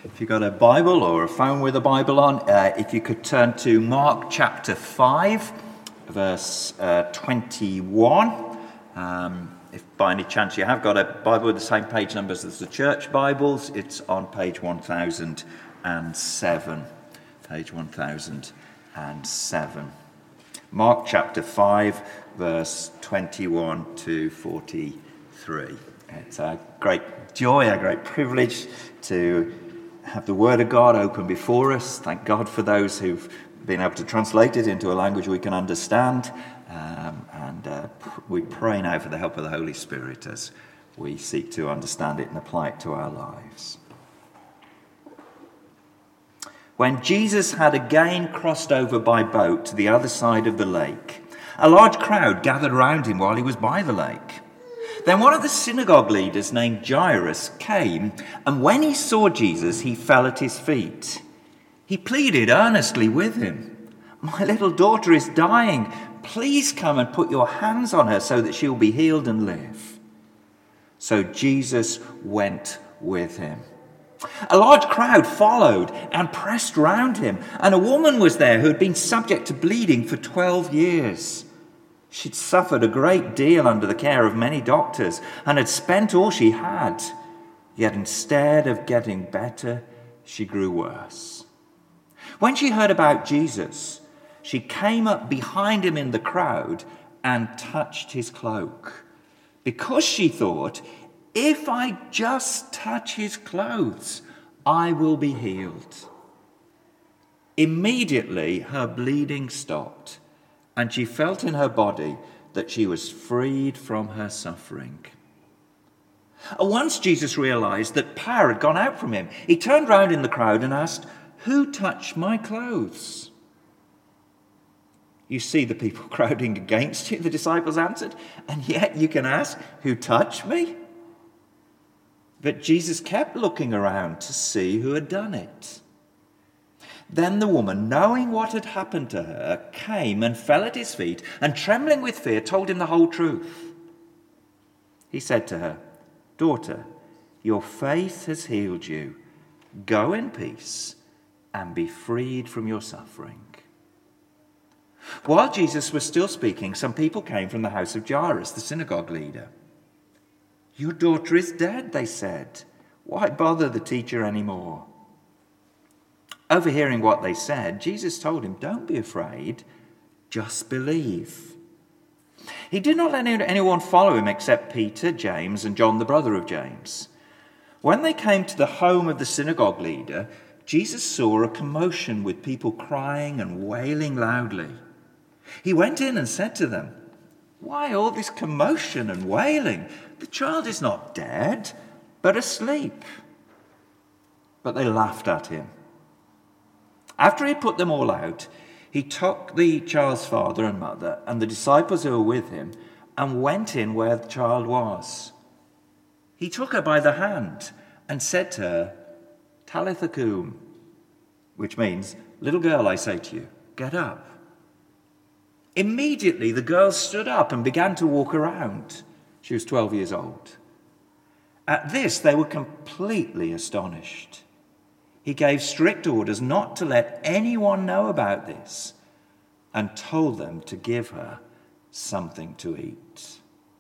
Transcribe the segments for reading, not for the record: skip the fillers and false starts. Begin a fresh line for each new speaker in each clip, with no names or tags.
If you've got a Bible or a phone with a Bible on, if you could turn to Mark chapter 5, verse 21. If by any chance you have got a Bible with the same page numbers as the church Bibles, it's on page 1007. Page 1007. Mark chapter 5, verse 21 to 43. It's a great joy, a great privilege to have the Word of God open before us. Thank God for those who've been able to translate it into a language we can understand. We pray now for the help of the Holy Spirit as we seek to understand it and apply it to our lives. When Jesus had again crossed over by boat to the other side of the lake, a large crowd gathered around him while he was by the lake. Then one of the synagogue leaders named Jairus came, and when he saw Jesus, he fell at his feet. He pleaded earnestly with him. "My little daughter is dying. Please come and put your hands on her so that she will be healed and live." So Jesus went with him. A large crowd followed and pressed round him, and a woman was there who had been subject to bleeding for 12 years. She'd suffered a great deal under the care of many doctors and had spent all she had. Yet instead of getting better, she grew worse. When she heard about Jesus, she came up behind him in the crowd and touched his cloak, because she thought, "If I just touch his clothes, I will be healed." Immediately, her bleeding stopped, and she felt in her body that she was freed from her suffering. Once Jesus realized that power had gone out from him, he turned round in the crowd and asked, "Who touched my clothes?" "You see the people crowding against you," the disciples answered, "and yet you can ask, 'Who touched me?'" But Jesus kept looking around to see who had done it. Then the woman, knowing what had happened to her, came and fell at his feet, and trembling with fear, told him the whole truth. He said to her, "Daughter, your faith has healed you. Go in peace and be freed from your suffering." While Jesus was still speaking, some people came from the house of Jairus, the synagogue leader. "Your daughter is dead," they said. "Why bother the teacher anymore?" Overhearing what they said, Jesus told him, "Don't be afraid, just believe." He did not let anyone follow him except Peter, James, and John, the brother of James. When they came to the home of the synagogue leader, Jesus saw a commotion with people crying and wailing loudly. He went in and said to them, "Why all this commotion and wailing? The child is not dead, but asleep." But they laughed at him. After he put them all out, he took the child's father and mother and the disciples who were with him and went in where the child was. He took her by the hand and said to her, "Talitha koum," which means, "Little girl, I say to you, get up." Immediately the girl stood up and began to walk around. She was 12 years old. At this, they were completely astonished. He gave strict orders not to let anyone know about this and told them to give her something to eat.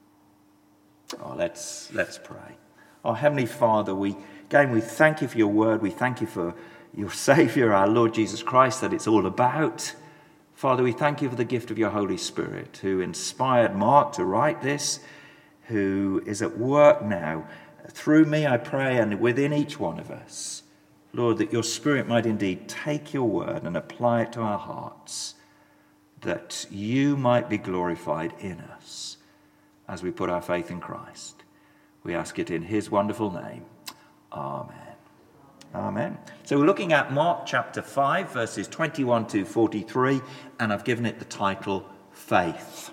Let's pray. Our Heavenly Father, we thank you for your word. We thank you for your Saviour, our Lord Jesus Christ, that it's all about. Father, we thank you for the gift of your Holy Spirit, who inspired Mark to write this, who is at work now. Through me, I pray, and within each one of us, Lord, that your Spirit might indeed take your word and apply it to our hearts, that you might be glorified in us as we put our faith in Christ. We ask it in his wonderful name. Amen. Amen. So we're looking at Mark chapter 5, verses 21 to 43, and I've given it the title, Faith.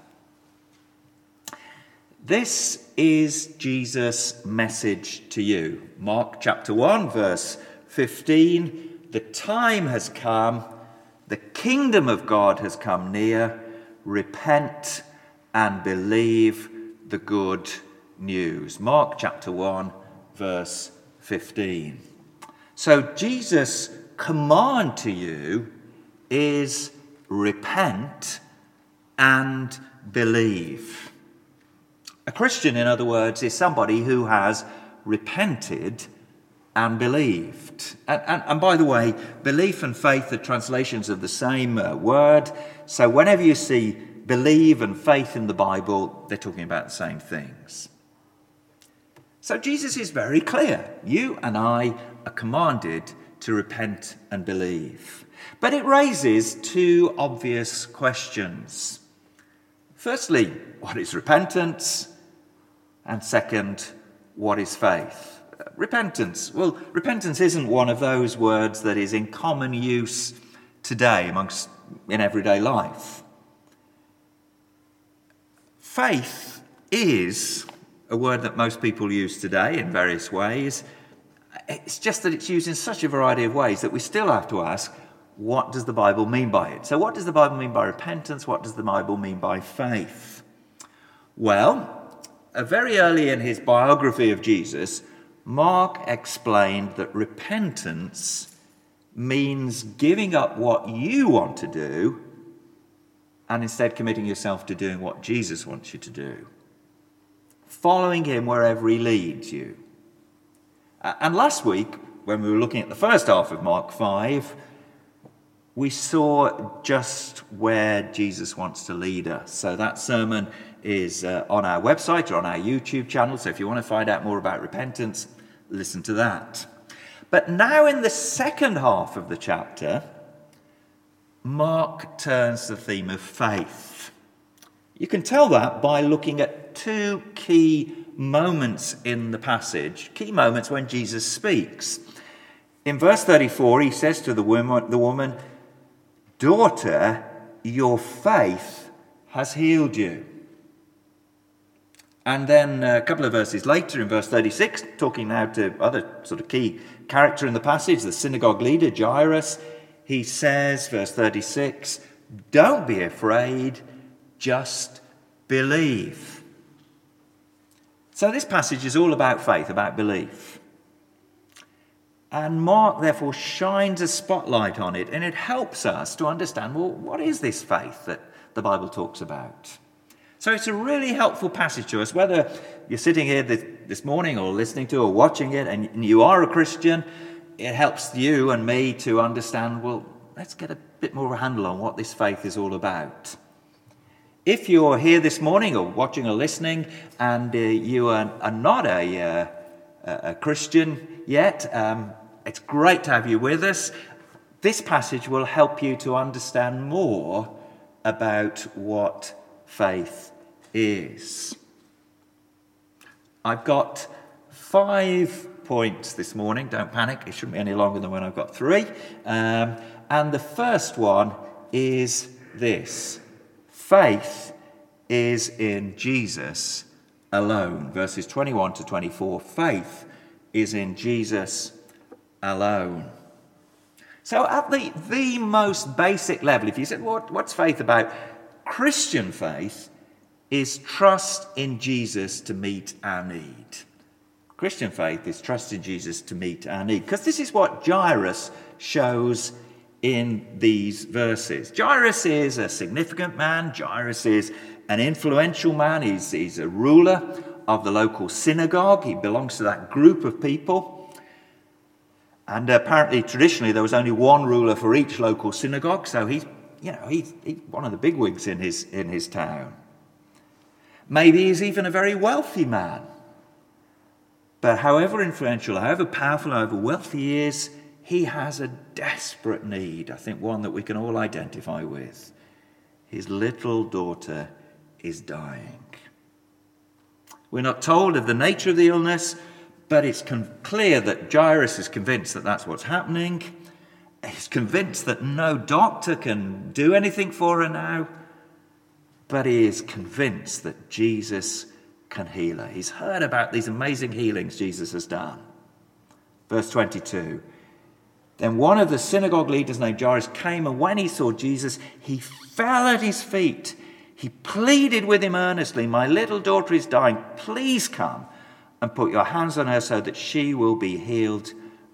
This is Jesus' message to you. Mark chapter 1, verse 15, "The time has come, the kingdom of God has come near. Repent and believe the good news." Mark chapter 1, verse 15. So Jesus' command to you is repent and believe. A Christian, in other words, is somebody who has repented and believed. And by the way, belief and faith are translations of the same word. So whenever you see believe and faith in the Bible, they're talking about the same things. So Jesus is very clear. You and I are commanded to repent and believe. But it raises two obvious questions. Firstly, what is repentance? And second, what is faith? Repentance. Well, repentance isn't one of those words that is in common use today in everyday life. Faith is a word that most people use today in various ways. It's just that it's used in such a variety of ways that we still have to ask, what does the Bible mean by it? So what does the Bible mean by repentance? What does the Bible mean by faith? Well, very early in his biography of Jesus, Mark explained that repentance means giving up what you want to do and instead committing yourself to doing what Jesus wants you to do. Following him wherever he leads you. And last week, when we were looking at the first half of Mark 5, we saw just where Jesus wants to lead us. So that sermon is on our website or on our YouTube channel. So if you want to find out more about repentance, listen to that. But now in the second half of the chapter, Mark turns to the theme of faith. You can tell that by looking at two key moments in the passage, key moments when Jesus speaks. In verse 34, he says to the woman, "Daughter, your faith has healed you." And then a couple of verses later, in verse 36, talking now to other sort of key character in the passage, the synagogue leader, Jairus, he says, verse 36, "Don't be afraid, just believe." So this passage is all about faith, about belief. And Mark, therefore, shines a spotlight on it, and it helps us to understand, well, what is this faith that the Bible talks about? So it's a really helpful passage to us, whether you're sitting here this morning or listening to or watching it, and you are a Christian, it helps you and me to understand, well, let's get a bit more of a handle on what this faith is all about. If you're here this morning or watching or listening and you are not a Christian yet, it's great to have you with us. This passage will help you to understand more about what faith is. I've got 5 points this morning. Don't panic, it shouldn't be any longer than when I've got 3. And the first one is this. Faith is in Jesus alone. Verses 21 to 24. Faith is in Jesus alone. So at the most basic level, if you said, what's faith about? Christian faith is trust in Jesus to meet our need. Christian faith is trust in Jesus to meet our need. Because this is what Jairus shows in these verses. Jairus is a significant man. Jairus is an influential man. He's a ruler of the local synagogue. He belongs to that group of people. And apparently, traditionally, there was only one ruler for each local synagogue. So he's one of the bigwigs in his town. Maybe he's even a very wealthy man. But however influential, however powerful, however wealthy he is, he has a desperate need, I think one that we can all identify with. His little daughter is dying. We're not told of the nature of the illness, but it's clear that Jairus is convinced that that's what's happening. He's convinced that no doctor can do anything for her now, but he is convinced that Jesus can heal her. He's heard about these amazing healings Jesus has done. Verse 22. Then one of the synagogue leaders named Jairus came, and when he saw Jesus, he fell at his feet. He pleaded with him earnestly, "My little daughter is dying. Please come and put your hands on her so that she will be healed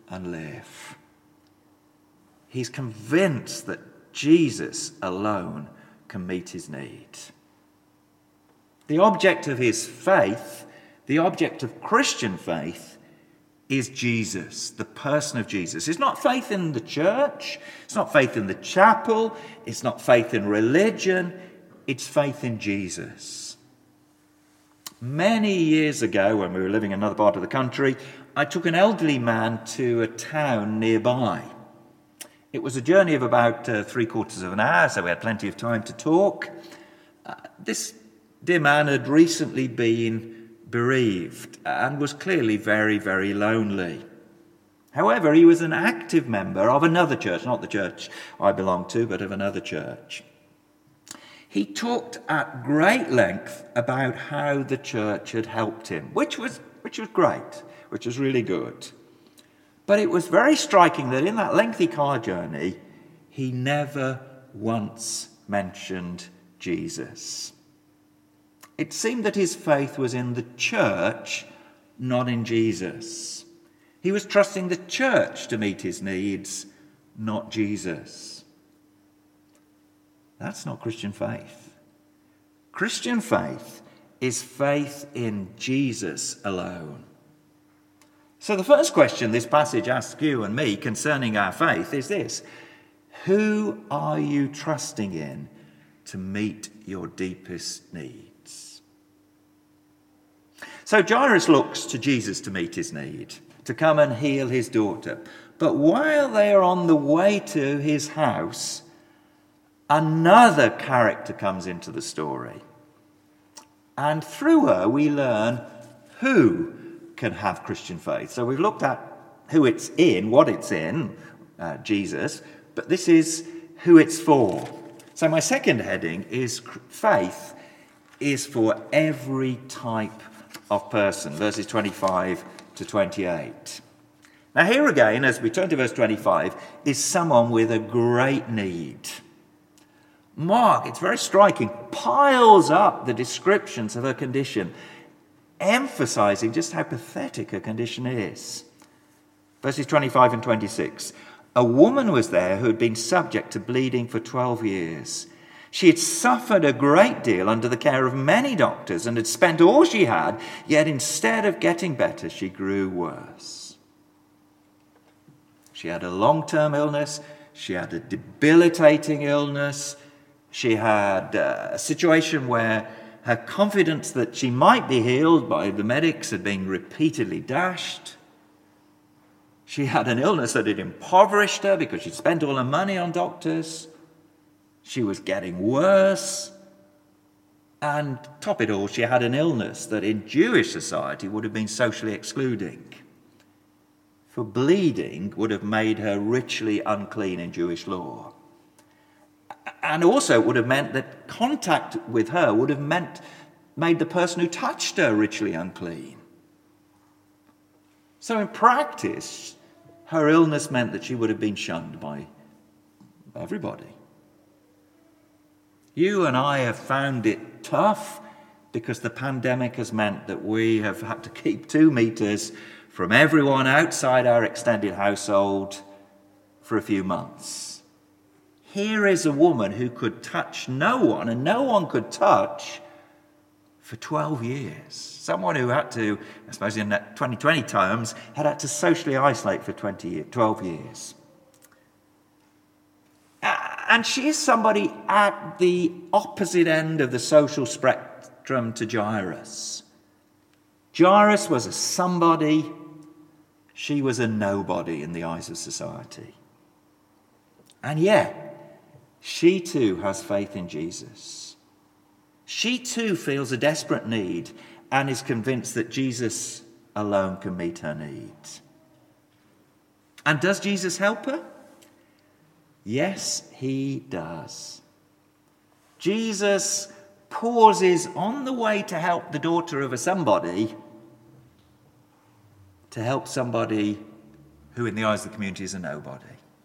and live. He's convinced that Jesus alone can meet his need. The object of his faith, the object of Christian faith, is Jesus, the person of Jesus. It's not faith in the church, it's not faith in the chapel, it's not faith in religion, it's faith in Jesus. Many years ago, when we were living in another part of the country, I took an elderly man to a town nearby. It was a journey of about 3/4 of an hour, so we had plenty of time to talk. This dear man had recently been bereaved and was clearly very, very lonely. However, he was an active member of another church, not the church I belong to, but of another church. He talked at great length about how the church had helped him, which was great, which was really good. But it was very striking that in that lengthy car journey, he never once mentioned Jesus. It seemed that his faith was in the church, not in Jesus. He was trusting the church to meet his needs, not Jesus. That's not Christian faith. Christian faith is faith in Jesus alone. So the first question this passage asks you and me concerning our faith is this: who are you trusting in to meet your deepest needs? So Jairus looks to Jesus to meet his need, to come and heal his daughter. But while they are on the way to his house, another character comes into the story. And through her, we learn who can have Christian faith. So we've looked at who it's in, what it's in, Jesus, but this is who it's for. So my second heading is faith is for every type of person, verses 25 to 28. Now here again, as we turn to verse 25, is someone with a great need. Mark, it's very striking, piles up the descriptions of her condition, emphasizing just how pathetic her condition is. Verses 25 and 26. A woman was there who had been subject to bleeding for 12 years. She had suffered a great deal under the care of many doctors and had spent all she had, yet instead of getting better, she grew worse. She had a long-term illness. She had a debilitating illness. She had a situation where her confidence that she might be healed by the medics had been repeatedly dashed. She had an illness that had impoverished her because she'd spent all her money on doctors. She was getting worse. And top it all, she had an illness that in Jewish society would have been socially excluding. For bleeding would have made her ritually unclean in Jewish law. And also it would have meant that contact with her would have made the person who touched her ritually unclean. So in practice, her illness meant that she would have been shunned by everybody. You and I have found it tough because the pandemic has meant that we have had to keep 2 meters from everyone outside our extended household for a few months. Here is a woman who could touch no one, and no one could touch for 12 years. Someone who had to, I suppose in 2020 terms, had to socially isolate for 12 years. And she is somebody at the opposite end of the social spectrum to Jairus. Jairus was a somebody. She was a nobody in the eyes of society. And yet, she too has faith in Jesus. She too feels a desperate need and is convinced that Jesus alone can meet her needs. And does Jesus help her? Yes, he does. Jesus pauses on the way to help the daughter of a somebody to help somebody who in the eyes of the community is a nobody.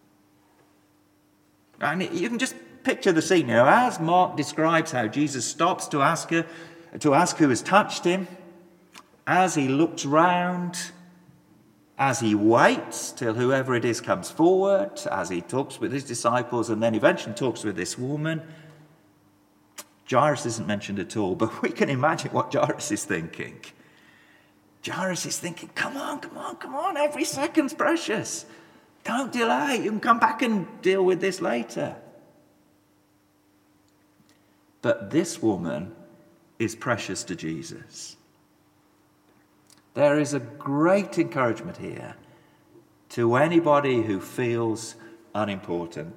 And you can just picture the scene, as Mark describes how Jesus stops to ask who has touched him, as he looks round, As he waits till whoever it is comes forward, as he talks with his disciples and then eventually talks with this woman, Jairus isn't mentioned at all, but we can imagine what Jairus is thinking. Jairus is thinking, come on, every second's precious. Don't delay, you can come back and deal with this later. But this woman is precious to Jesus. There is a great encouragement here to anybody who feels unimportant.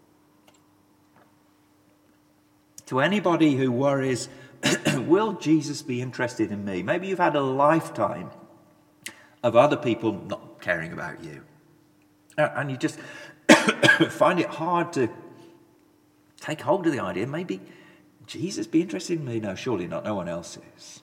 To anybody who worries, will Jesus be interested in me? Maybe you've had a lifetime of other people not caring about you. And you just find it hard to take hold of the idea, maybe Jesus be interested in me? No, surely not. No one else is.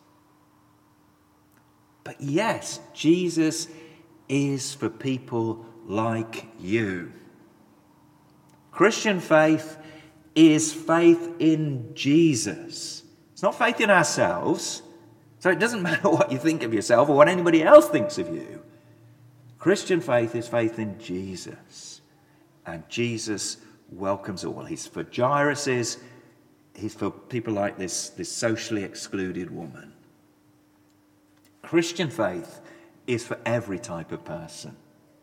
But yes, Jesus is for people like you. Christian faith is faith in Jesus. It's not faith in ourselves. So it doesn't matter what you think of yourself or what anybody else thinks of you. Christian faith is faith in Jesus. And Jesus welcomes all. He's for Jairus', he's for people like this socially excluded woman. Christian faith is for every type of person.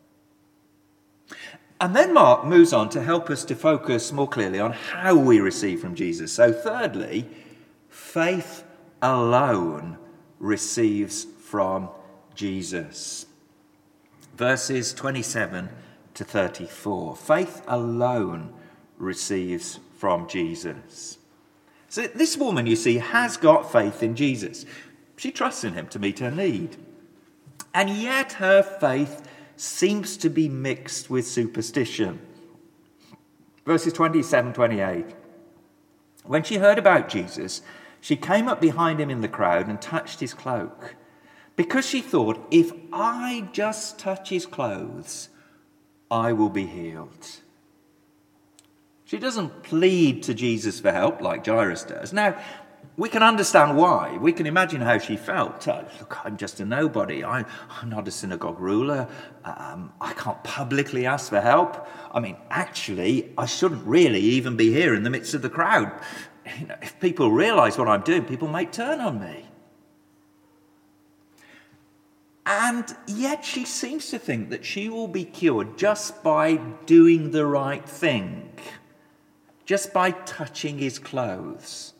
And then Mark moves on to help us to focus more clearly on how we receive from Jesus. So thirdly, faith alone receives from Jesus. Verses 27 to 34. Faith alone receives from Jesus. So this woman, you see, has got faith in Jesus. She trusts in him to meet her need. And yet her faith seems to be mixed with superstition. Verses 27-28. When she heard about Jesus, she came up behind him in the crowd and touched his cloak, because she thought, if I just touch his clothes, I will be healed. She doesn't plead to Jesus for help like Jairus does. Now, we can understand why. We can imagine how she felt. Look, I'm just a nobody. I'm not a synagogue ruler. I can't publicly ask for help. I mean, actually, I shouldn't really even be here in the midst of the crowd. You know, if people realise what I'm doing, people might turn on me. And yet she seems to think that she will be cured just by doing the right thing, just by touching his clothes.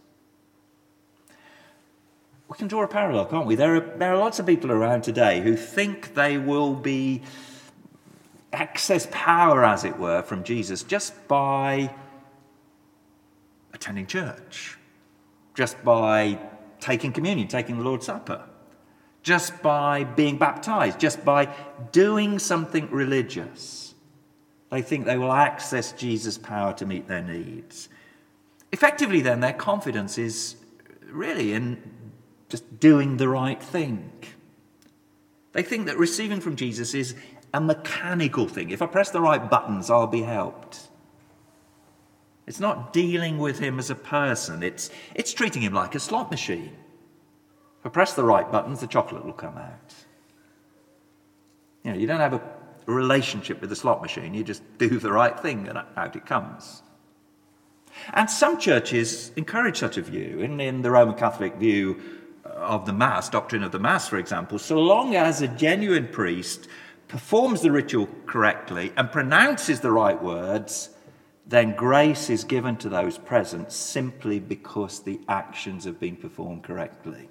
We can draw a parallel, can't we? There are lots of people around today who think they will be access power, as it were, from Jesus just by attending church, just by taking communion, taking the Lord's Supper, just by being baptized, just by doing something religious. They think they will access Jesus' power to meet their needs. Effectively, then, their confidence is really in just doing the right thing. They think that receiving from Jesus is a mechanical thing. If I press the right buttons, I'll be helped. It's not dealing with him as a person. It's treating him like a slot machine. If I press the right buttons, the chocolate will come out. You know, you don't have a relationship with the slot machine. You just do the right thing and out it comes. And some churches encourage such a view. In the Roman Catholic view of the Mass, doctrine of the Mass, for example, so long as a genuine priest performs the ritual correctly and pronounces the right words, then grace is given to those present simply because the actions have been performed correctly.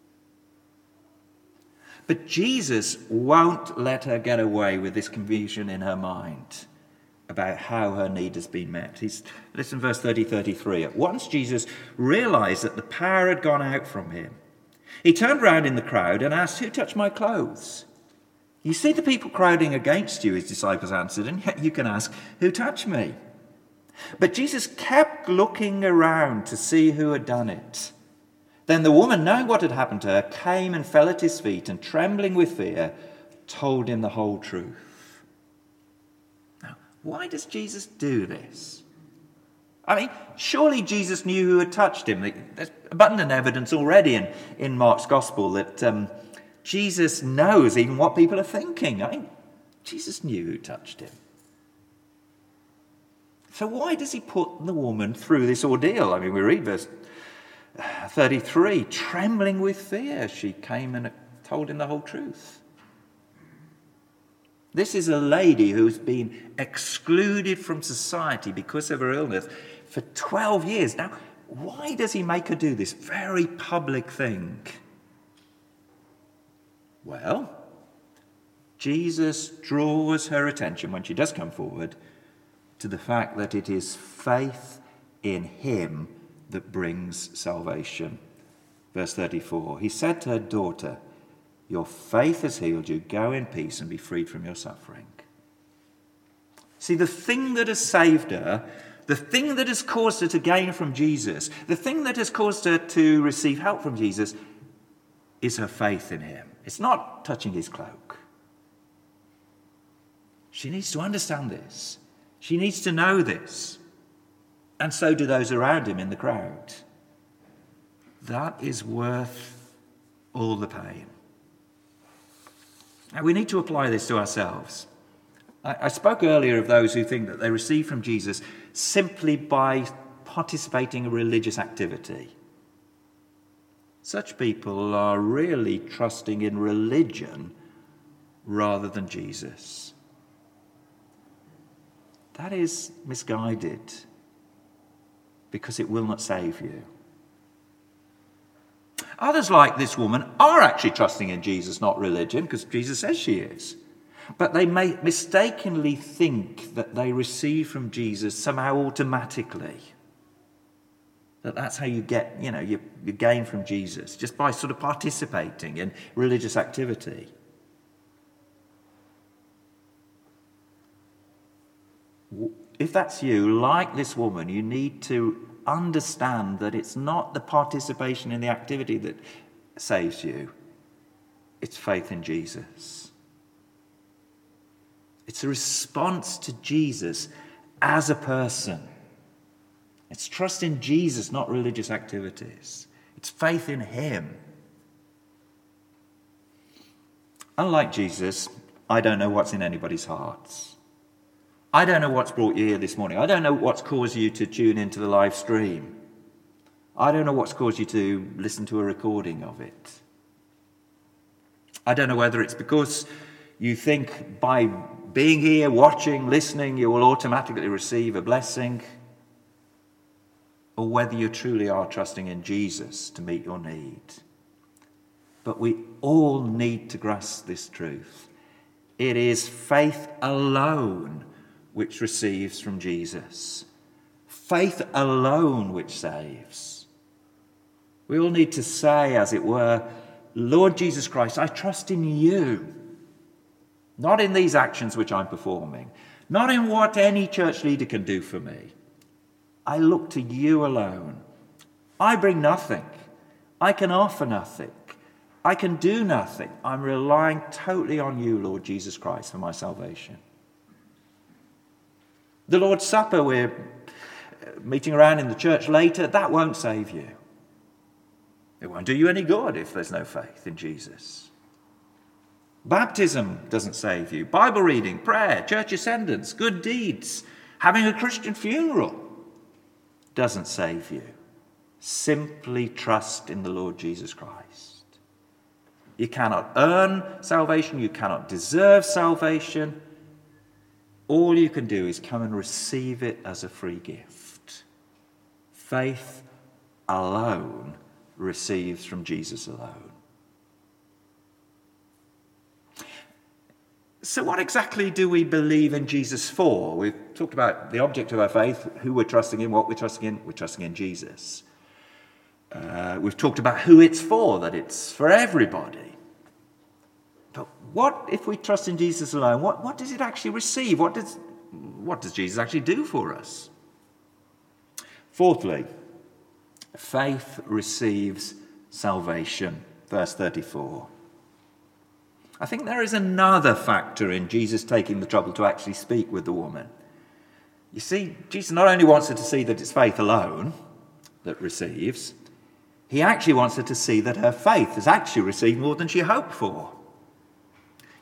But Jesus won't let her get away with this confusion in her mind about how her need has been met. Listen, verse 33. At once Jesus realized that the power had gone out from him. He turned round in the crowd and asked, "Who touched my clothes?" "You see the people crowding against you," his disciples answered, "and yet you can ask, 'Who touched me?'" But Jesus kept looking around to see who had done it. Then the woman, knowing what had happened to her, came and fell at his feet and, trembling with fear, told him the whole truth. Now, why does Jesus do this? I mean, surely Jesus knew who had touched him. There's abundant evidence already in Mark's Gospel that Jesus knows even what people are thinking. I mean, Jesus knew who touched him. So why does he put the woman through this ordeal? I mean, we read verse 33, trembling with fear, she came and told him the whole truth. This is a lady who's been excluded from society because of her illness for 12 years. Now, why does he make her do this very public thing? Well, Jesus draws her attention when she does come forward to the fact that it is faith in him that brings salvation. Verse 34, he said to her, daughter, your faith has healed you. Go in peace and be freed from your suffering. See, the thing that has saved her, the thing that has caused her to gain from Jesus, the thing that has caused her to receive help from Jesus is her faith in him. It's not touching his cloak. She needs to understand this. She needs to know this. And so do those around him in the crowd. That is worth all the pain. Now, we need to apply this to ourselves. I spoke earlier of those who think that they receive from Jesus simply by participating in religious activity. Such people are really trusting in religion rather than Jesus. That is misguided because it will not save you. Others, like this woman, are actually trusting in Jesus, not religion, because Jesus says she is. But they may mistakenly think that they receive from Jesus somehow automatically. That's how you get, you gain from Jesus, just by sort of participating in religious activity. If that's you, like this woman, you need to understand that it's not the participation in the activity that saves you. It's faith in Jesus. It's a response to Jesus as a person. It's trust in Jesus, not religious activities. It's faith in him. Unlike Jesus, I don't know what's in anybody's hearts. I don't know what's brought you here this morning. I don't know what's caused you to tune into the live stream. I don't know what's caused you to listen to a recording of it. I don't know whether it's because you think by being here, watching, listening, you will automatically receive a blessing, or whether you truly are trusting in Jesus to meet your need. But we all need to grasp this truth. It is faith alone which receives from Jesus. Faith alone which saves. We all need to say, as it were, Lord Jesus Christ, I trust in you. Not in these actions which I'm performing. Not in what any church leader can do for me. I look to you alone. I bring nothing. I can offer nothing. I can do nothing. I'm relying totally on you, Lord Jesus Christ, for my salvation. The Lord's Supper, we're meeting around in the church later, that won't save you. It won't do you any good if there's no faith in Jesus. Baptism doesn't save you. Bible reading, prayer, church attendance, good deeds, having a Christian funeral doesn't save you. Simply trust in the Lord Jesus Christ. You cannot earn salvation. You cannot deserve salvation. All you can do is come and receive it as a free gift. Faith alone receives from Jesus alone. So what exactly do we believe in Jesus for? We've talked about the object of our faith, who we're trusting in, what we're trusting in. We're trusting in Jesus. We've talked about who it's for, that it's for everybody. But what if we trust in Jesus alone? What does it actually receive? What does Jesus actually do for us? Fourthly, faith receives salvation. Verse 34. I think there is another factor in Jesus taking the trouble to actually speak with the woman. You see, Jesus not only wants her to see that it's faith alone that receives, he actually wants her to see that her faith has actually received more than she hoped for.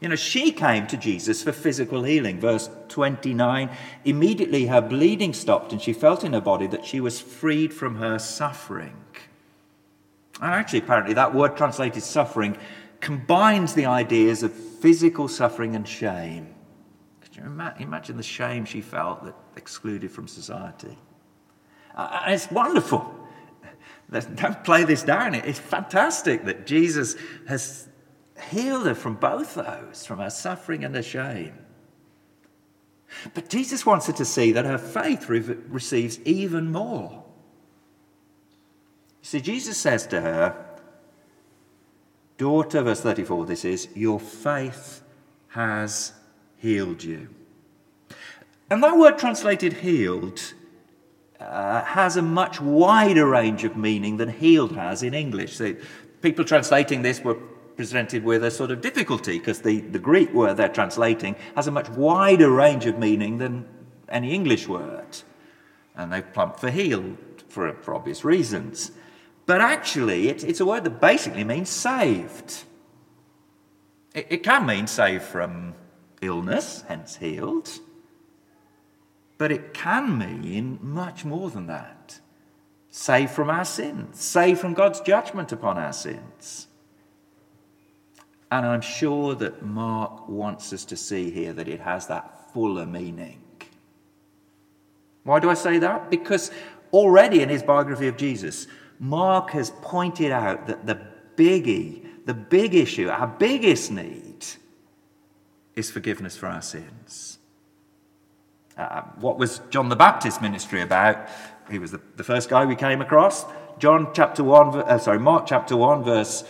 She came to Jesus for physical healing. Verse 29, immediately her bleeding stopped and she felt in her body that she was freed from her suffering. And actually, apparently, that word translated suffering combines the ideas of physical suffering and shame. Could you imagine the shame she felt that excluded from society? And it's wonderful. Don't play this down. It's fantastic that Jesus has healed her from both those, from her suffering and her shame. But Jesus wants her to see that her faith receives even more. You see, Jesus says to her, daughter, verse 34, this is, your faith has healed you. And that word translated healed has a much wider range of meaning than healed has in English. So people translating this were presented with a sort of difficulty because the Greek word they're translating has a much wider range of meaning than any English word. And they've plumped for healed for obvious reasons. But actually, it's a word that basically means saved. It can mean saved from illness, hence healed. But it can mean much more than that. Saved from our sins. Saved from God's judgment upon our sins. And I'm sure that Mark wants us to see here that it has that fuller meaning. Why do I say that? Because already in his biography of Jesus, Mark has pointed out that the big issue, our biggest need, is forgiveness for our sins. What was John the Baptist's ministry about? He was the first guy we came across. Mark chapter 1,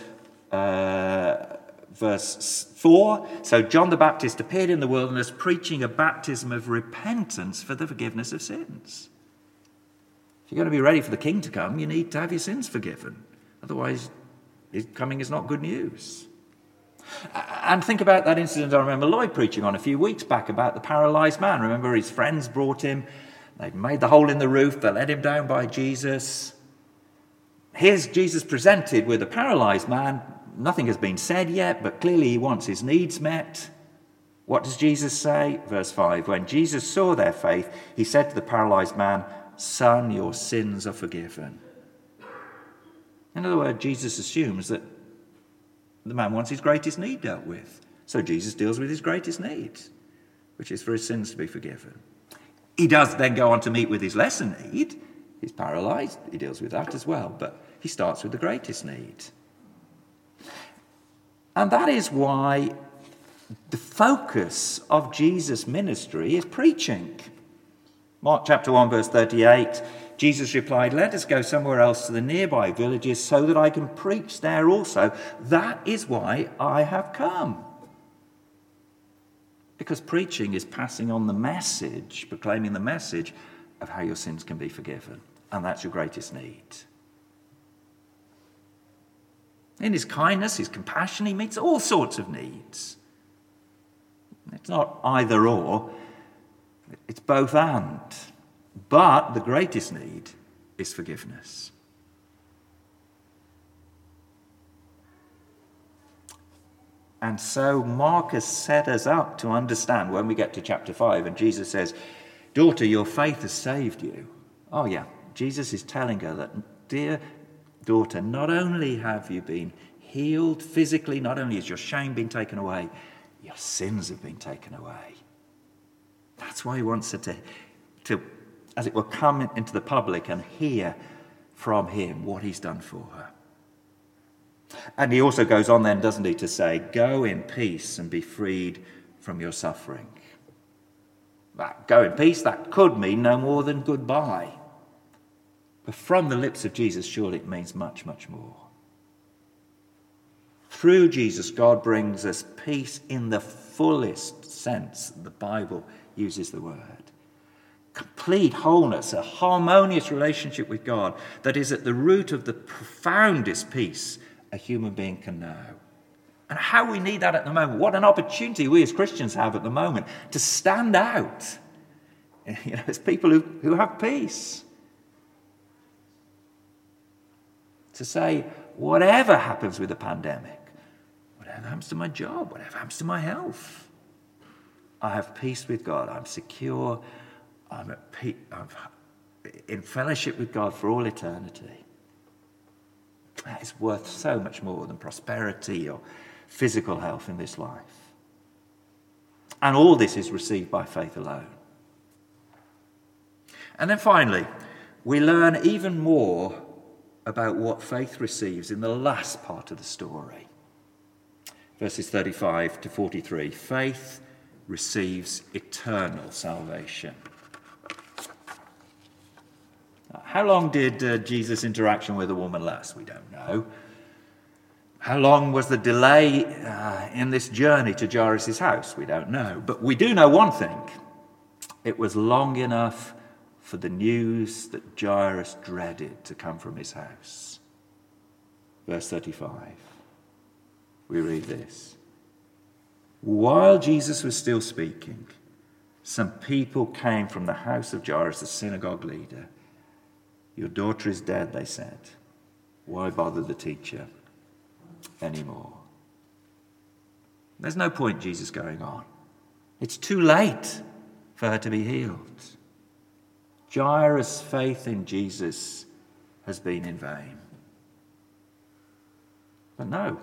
verse 4. So John the Baptist appeared in the wilderness preaching a baptism of repentance for the forgiveness of sins. If you're going to be ready for the King to come, you need to have your sins forgiven. Otherwise, his coming is not good news. And think about that incident I remember Lloyd preaching on a few weeks back about the paralysed man. Remember, his friends brought him. They made the hole in the roof. They let him down by Jesus. Here's Jesus presented with a paralysed man. Nothing has been said yet, but clearly he wants his needs met. What does Jesus say? Verse 5, when Jesus saw their faith, he said to the paralysed man, son, your sins are forgiven. In other words, Jesus assumes that the man wants his greatest need dealt with. So Jesus deals with his greatest need, which is for his sins to be forgiven. He does then go on to meet with his lesser need. He's paralysed. He deals with that as well. But he starts with the greatest need. And that is why the focus of Jesus' ministry is preaching. Mark chapter 1, verse 38, Jesus replied, let us go somewhere else to the nearby villages so that I can preach there also. That is why I have come. Because preaching is passing on the message, proclaiming the message of how your sins can be forgiven. And that's your greatest need. In his kindness, his compassion, he meets all sorts of needs. It's not either or, it's both and. But the greatest need is forgiveness. And so Mark has set us up to understand when we get to chapter 5 and Jesus says, daughter, your faith has saved you. Oh yeah, Jesus is telling her that, dear daughter, not only have you been healed physically, not only has your shame been taken away, your sins have been taken away. That's why he wants her to, as it will, come into the public and hear from him what he's done for her. And he also goes on then, doesn't he, to say, go in peace and be freed from your suffering. That go in peace, that could mean no more than goodbye. But from the lips of Jesus, surely it means much, much more. Through Jesus, God brings us peace in the fullest sense the Bible uses the word. Complete wholeness, a harmonious relationship with God that is at the root of the profoundest peace a human being can know. And how we need that at the moment. What an opportunity we as Christians have at the moment to stand out, as people who have peace. To say, whatever happens with the pandemic, whatever happens to my job, whatever happens to my health, I have peace with God. I'm secure. I'm at peace. I'm in fellowship with God for all eternity. That is worth so much more than prosperity or physical health in this life. And all this is received by faith alone. And then finally, we learn even more about what faith receives in the last part of the story. Verses 35 to 43. Faith receives eternal salvation. How long did Jesus' interaction with the woman last? We don't know. How long was the delay in this journey to Jairus' house? We don't know. But we do know one thing. It was long enough for the news that Jairus dreaded to come from his house. Verse 35. We read this. While Jesus was still speaking, some people came from the house of Jairus, the synagogue leader. Your daughter is dead, they said. Why bother the teacher anymore? There's no point Jesus going on. It's too late for her to be healed. Jairus' faith in Jesus has been in vain. But no,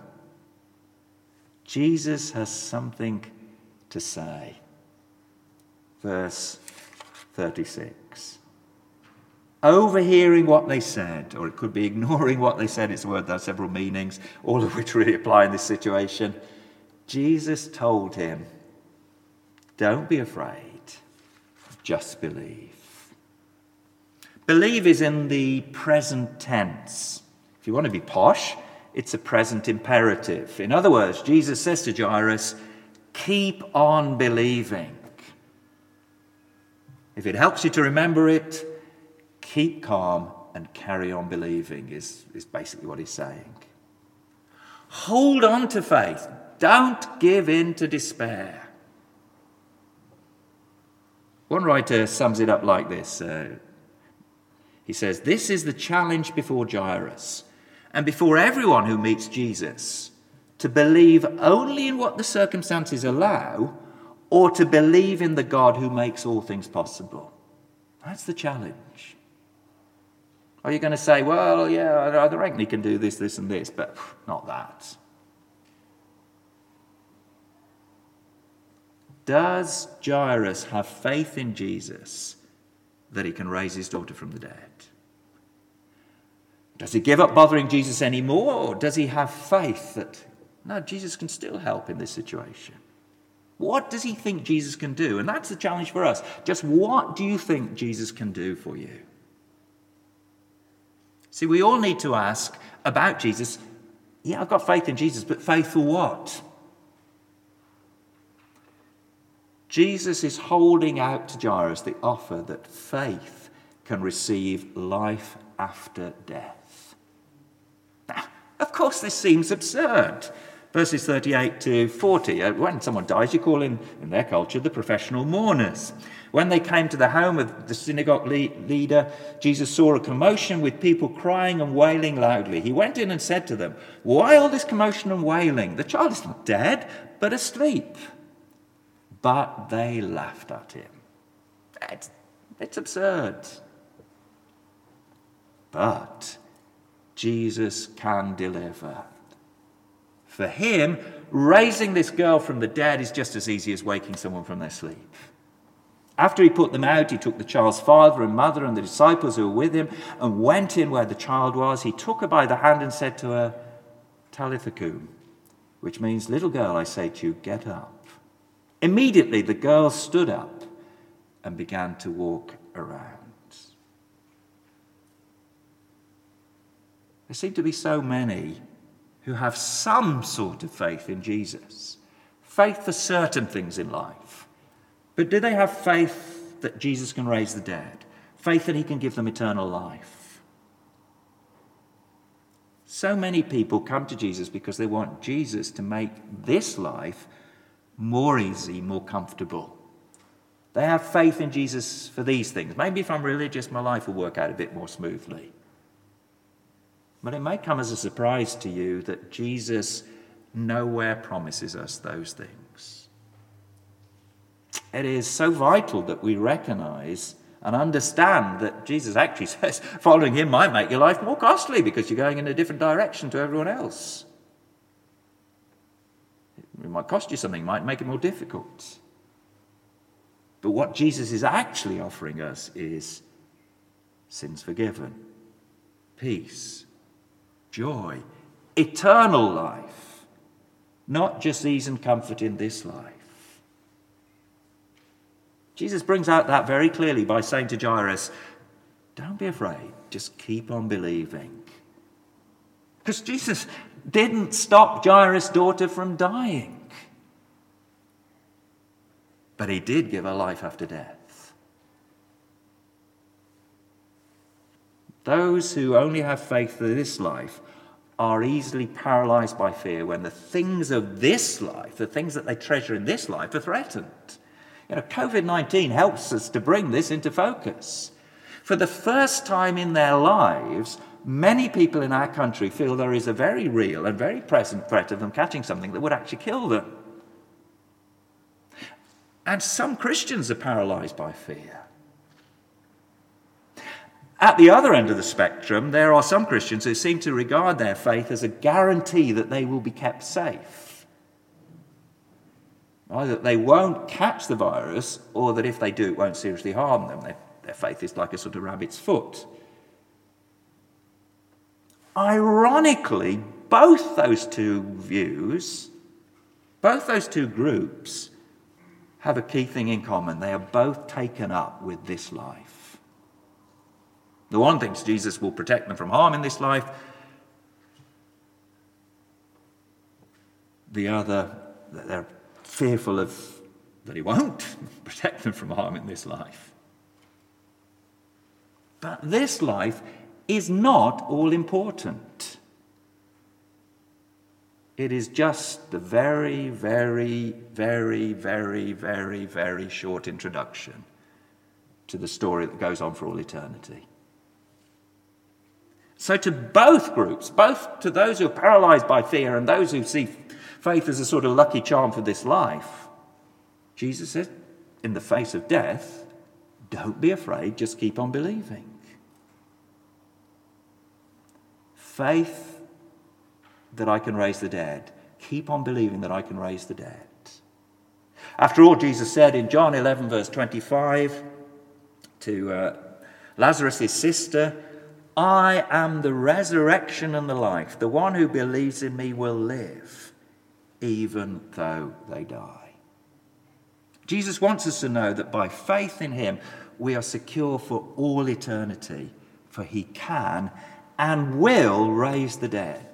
Jesus has something to say. Verse 36. Overhearing what they said, or it could be ignoring what they said, it's a word that has several meanings, all of which really apply in this situation. Jesus told him, don't be afraid, just believe. Believe is in the present tense. If you want to be posh, it's a present imperative. In other words, Jesus says to Jairus, keep on believing. If it helps you to remember it, keep calm and carry on believing is basically what he's saying. Hold on to faith. Don't give in to despair. One writer sums it up like this. He says, this is the challenge before Jairus and before everyone who meets Jesus, to believe only in what the circumstances allow or to believe in the God who makes all things possible. That's the challenge. Are you going to say, well, yeah, I reckon he can do this, this, and this, but not that? Does Jairus have faith in Jesus that he can raise his daughter from the dead? Does he give up bothering Jesus anymore, or does he have faith that, no, Jesus can still help in this situation? What does he think Jesus can do? And that's the challenge for us. Just what do you think Jesus can do for you? See, we all need to ask about Jesus. Yeah, I've got faith in Jesus, but faith for what? Jesus is holding out to Jairus the offer that faith can receive life after death. Now, of course, this seems absurd. Verses 38 to 40. When someone dies, you call in their culture, the professional mourners. When they came to the home of the synagogue leader, Jesus saw a commotion with people crying and wailing loudly. He went in and said to them, why all this commotion and wailing? The child is not dead, but asleep. But they laughed at him. It's absurd. But Jesus can deliver. For him, raising this girl from the dead is just as easy as waking someone from their sleep. After he put them out, he took the child's father and mother and the disciples who were with him and went in where the child was. He took her by the hand and said to her, Talitha kum, which means, little girl, I say to you, get up. Immediately the girl stood up and began to walk around. There seem to be so many who have some sort of faith in Jesus. Faith for certain things in life. But do they have faith that Jesus can raise the dead? Faith that he can give them eternal life? So many people come to Jesus because they want Jesus to make this life more easy, more comfortable. They have faith in Jesus for these things. Maybe if I'm religious, my life will work out a bit more smoothly. But it may come as a surprise to you that Jesus nowhere promises us those things. It is so vital that we recognize and understand that Jesus actually says following him might make your life more costly because you're going in a different direction to everyone else. It might cost you something, it might make it more difficult. But what Jesus is actually offering us is sins forgiven, peace, joy, eternal life, not just ease and comfort in this life. Jesus brings out that very clearly by saying to Jairus, don't be afraid, just keep on believing. Because Jesus didn't stop Jairus' daughter from dying, but he did give her life after death. Those who only have faith for this life are easily paralyzed by fear when the things of this life, the things that they treasure in this life, are threatened. COVID-19 helps us to bring this into focus. For the first time in their lives, many people in our country feel there is a very real and very present threat of them catching something that would actually kill them. And some Christians are paralyzed by fear. At the other end of the spectrum, there are some Christians who seem to regard their faith as a guarantee that they will be kept safe. Either they won't catch the virus, or that if they do, it won't seriously harm them. Their faith is like a sort of rabbit's foot. Ironically, both those two views, both those two groups, have a key thing in common. They are both taken up with this life. The one thinks Jesus will protect them from harm in this life. The other, they're fearful that he won't protect them from harm in this life. But this life is not all important. It is just the very, very, very, very, very, very short introduction to the story that goes on for all eternity. So to both groups, both to those who are paralyzed by fear and those who see faith as a sort of lucky charm for this life, Jesus says, in the face of death, don't be afraid, just keep on believing. Faith that I can raise the dead. Keep on believing that I can raise the dead. After all, Jesus said in John 11, verse 25, to Lazarus, his sister, I am the resurrection and the life. The one who believes in me will live, even though they die. Jesus wants us to know that by faith in him, we are secure for all eternity, for he can and will raise the dead.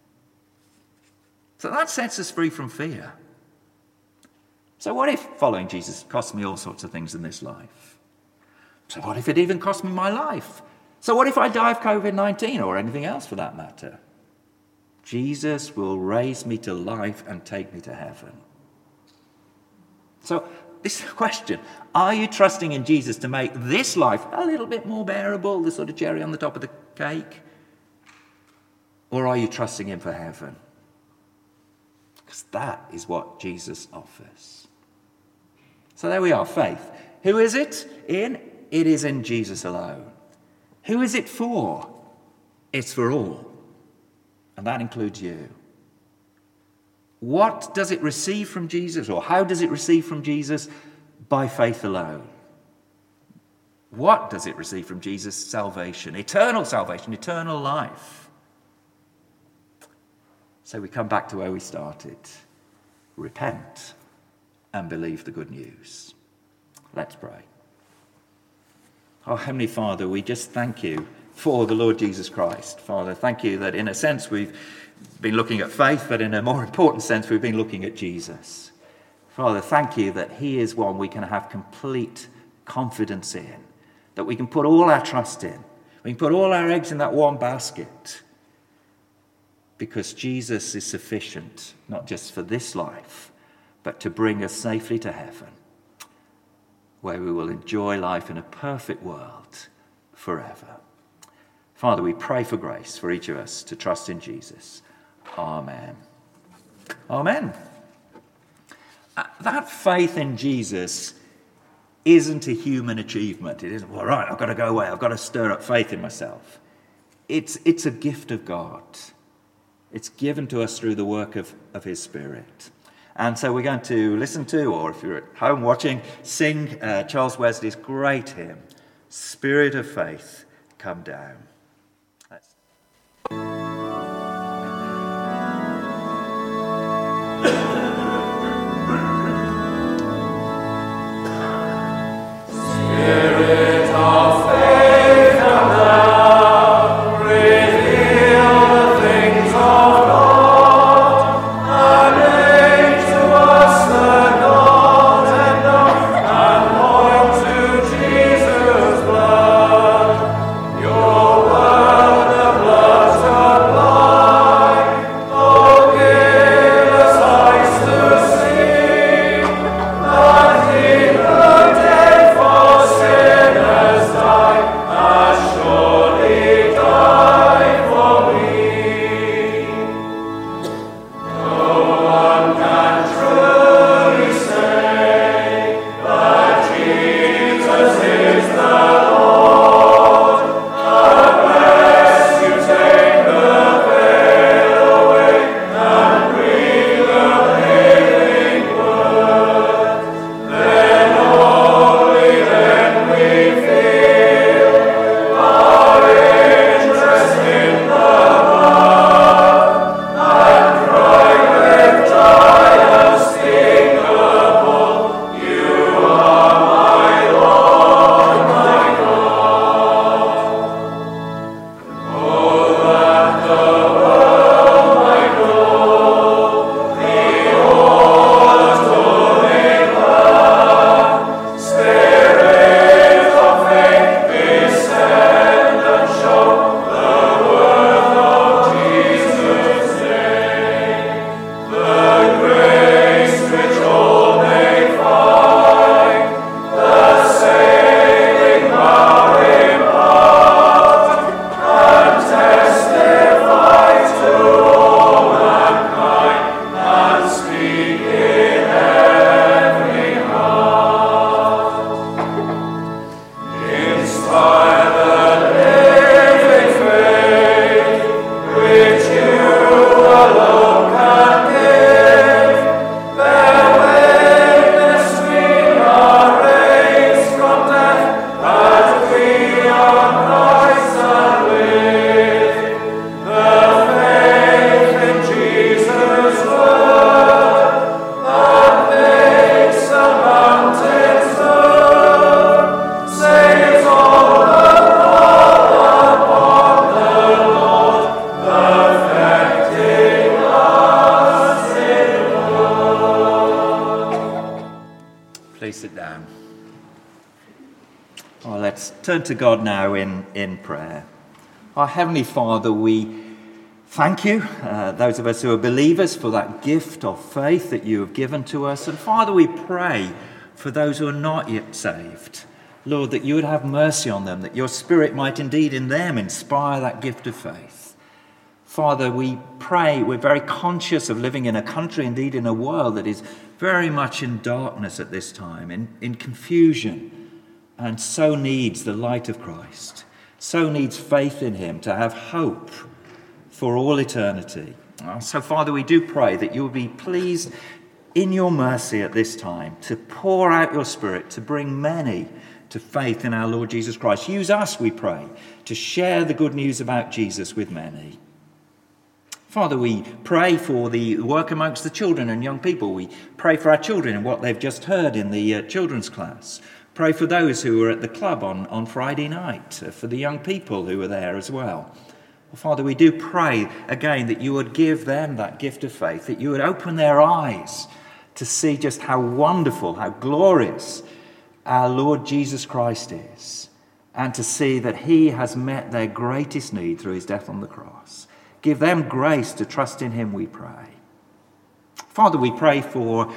So that sets us free from fear. So what if following Jesus costs me all sorts of things in this life? So what if it even cost me my life? So what if I die of COVID-19 or anything else for that matter? Jesus will raise me to life and take me to heaven. So this is the question. Are you trusting in Jesus to make this life a little bit more bearable, the sort of cherry on the top of the cake? Or are you trusting him for heaven? Because that is what Jesus offers. So there we are, faith. Who is it in? It is in Jesus alone. Who is it for? It's for all. And that includes you. What does it receive from Jesus, or how does it receive from Jesus? By faith alone. What does it receive from Jesus? Salvation, eternal life. So we come back to where we started. Repent and believe the good news. Let's pray. Oh, Heavenly Father, we just thank you for the Lord Jesus Christ. Father, thank you that in a sense we've been looking at faith, but in a more important sense we've been looking at Jesus. Father, thank you that he is one we can have complete confidence in, that we can put all our trust in. We can put all our eggs in that one basket, because Jesus is sufficient, not just for this life, but to bring us safely to heaven, where we will enjoy life in a perfect world forever. Father, we pray for grace for each of us to trust in Jesus. Amen. Amen. That faith in Jesus isn't a human achievement. It isn't, well, right, I've got to go away. I've got to stir up faith in myself. It's a gift of God. It's given to us through the work of his Spirit. And so we're going to listen to, or if you're at home watching, sing Charles Wesley's great hymn, Spirit of Faith, Come Down. Turn to God now in prayer. Our Heavenly Father, we thank you, those of us who are believers, for that gift of faith that you have given to us. And Father, we pray for those who are not yet saved. Lord, that you would have mercy on them, that your Spirit might indeed in them inspire that gift of faith. Father, we pray, we're very conscious of living in a country, indeed in a world that is very much in darkness at this time, in confusion, and so needs the light of Christ, so needs faith in him to have hope for all eternity. So, Father, we do pray that you will be pleased in your mercy at this time to pour out your Spirit, to bring many to faith in our Lord Jesus Christ. Use us, we pray, to share the good news about Jesus with many. Father, we pray for the work amongst the children and young people. We pray for our children and what they've just heard in the children's class. Pray for those who were at the club on Friday night, for the young people who were there as well. Father, we do pray again that you would give them that gift of faith, that you would open their eyes to see just how wonderful, how glorious our Lord Jesus Christ is, and to see that he has met their greatest need through his death on the cross. Give them grace to trust in him, we pray. Father, we pray for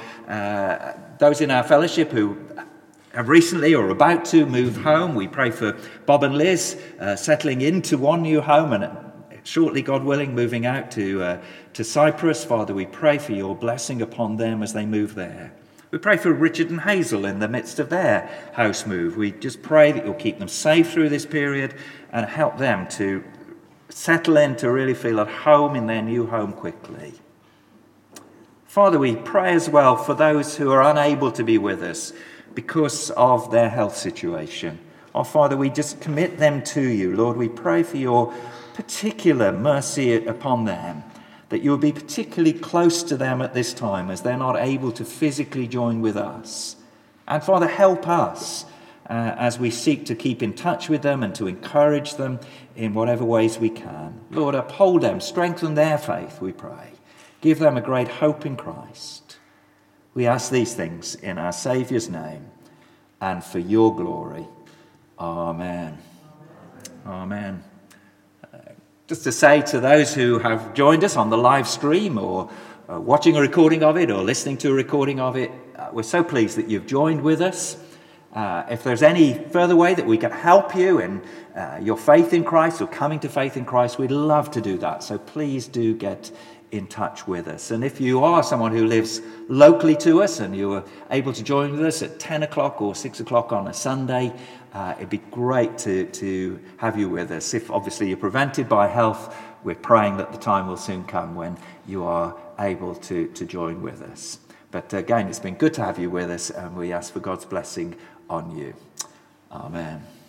those in our fellowship who have recently or about to move home. We pray for Bob and Liz settling into one new home and shortly, God willing, moving out to Cyprus. Father, we pray for your blessing upon them as they move there. We pray for Richard and Hazel in the midst of their house move. We just pray that you'll keep them safe through this period and help them to settle in, to really feel at home in their new home quickly. Father, we pray as well for those who are unable to be with us because of their health situation. Oh, Father, we just commit them to you. Lord, we pray for your particular mercy upon them, that you'll be particularly close to them at this time as they're not able to physically join with us. And Father, help us as we seek to keep in touch with them and to encourage them in whatever ways we can. Lord, uphold them, strengthen their faith, we pray. Give them a great hope in Christ. We ask these things in our Saviour's name and for your glory. Amen. Amen. Just to say to those who have joined us on the live stream or watching a recording of it or listening to a recording of it, we're so pleased that you've joined with us. If there's any further way that we can help you in your faith in Christ or coming to faith in Christ, we'd love to do that. So please do get in touch with us. And if you are someone who lives locally to us and you are able to join with us at 10 o'clock or 6 o'clock on a Sunday, it'd be great to have you with us. If obviously you're prevented by health, we're praying that the time will soon come when you are able to join with us. But again, it's been good to have you with us, and we ask for God's blessing on you. Amen.